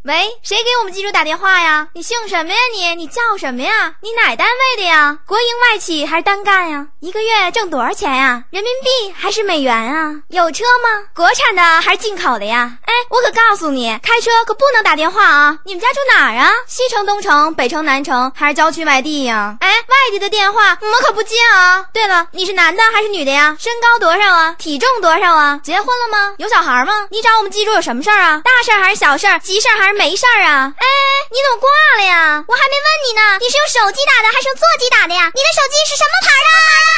喂，谁给我们记住打电话呀？你姓什么呀你叫什么呀？你哪单位的呀？国营外企还是单干呀？一个月挣多少钱呀？人民币还是美元啊？有车吗？国产的还是进口的呀？哎，我可告诉你，开车可不能打电话啊！你们家住哪儿啊？西城、东城、北城、南城，还是郊区外地呀？哎，外地的电话我们可不接啊！对了，你是男的还是女的呀？身高多少啊？体重多少啊？结婚了吗？有小孩吗？你找我们记住有什么事儿啊？大事儿还是小事儿？急事儿还是没事儿啊？哎，你怎么挂了呀？我还没问你呢，你是用手机打的还是用座机打的呀？你的手机是什么牌的？